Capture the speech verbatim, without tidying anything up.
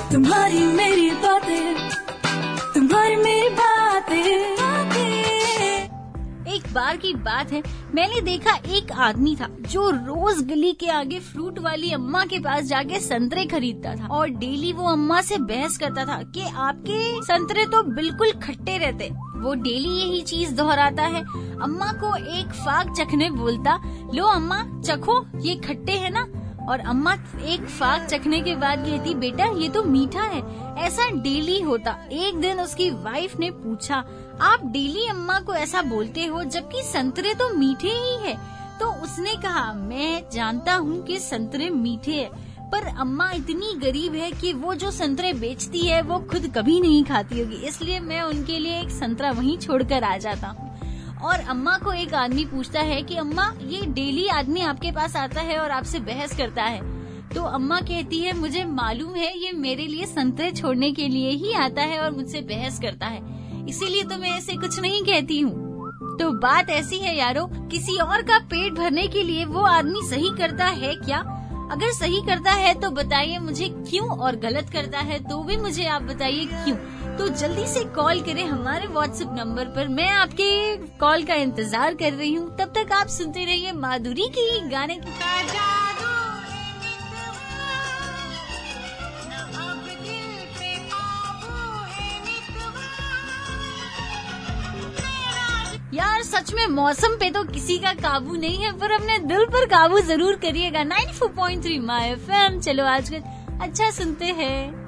तुम्हारी मेरी बातें, तुम्हारी मेरी बातें। एक बार की बात है, मैंने देखा एक आदमी था जो रोज गली के आगे फ्रूट वाली अम्मा के पास जाके संतरे खरीदता था और डेली वो अम्मा से बहस करता था कि आपके संतरे तो बिल्कुल खट्टे रहते। वो डेली यही चीज दोहराता है। अम्मा को एक फाग चखने बोलता, लो अम्मा चखो, ये खट्टे है ना। और अम्मा एक फाग चखने के बाद कहती, बेटा ये तो मीठा है। ऐसा डेली होता। एक दिन उसकी वाइफ ने पूछा, आप डेली अम्मा को ऐसा बोलते हो जबकि संतरे तो मीठे ही है। तो उसने कहा, मैं जानता हूँ कि संतरे मीठे हैं, पर अम्मा इतनी गरीब है कि वो जो संतरे बेचती है वो खुद कभी नहीं खाती होगी, इसलिए मैं उनके लिए एक संतरा वहीं छोड़कर आ जाता हूँ। और अम्मा को एक आदमी पूछता है कि अम्मा ये डेली आदमी आपके पास आता है और आपसे बहस करता है। तो अम्मा कहती है, मुझे मालूम है ये मेरे लिए संतरे छोड़ने के लिए ही आता है और मुझसे बहस करता है, इसीलिए तो मैं ऐसे कुछ नहीं कहती हूँ। तो बात ऐसी है यारो, किसी और का पेट भरने के लिए वो आदमी सही करता है क्या? अगर सही करता है तो बताइए मुझे क्यों, और गलत करता है तो भी मुझे आप बताइए क्यों। तो जल्दी से कॉल करें हमारे व्हाट्सएप नंबर पर, मैं आपके कॉल का इंतजार कर रही हूँ। तब तक आप सुनते रहिए माधुरी की गाने की यार। सच में मौसम पे तो किसी का काबू नहीं है, पर अपने दिल पर काबू जरूर करिएगा। Ninety four point three my FM. चलो आजकल अच्छा सुनते हैं।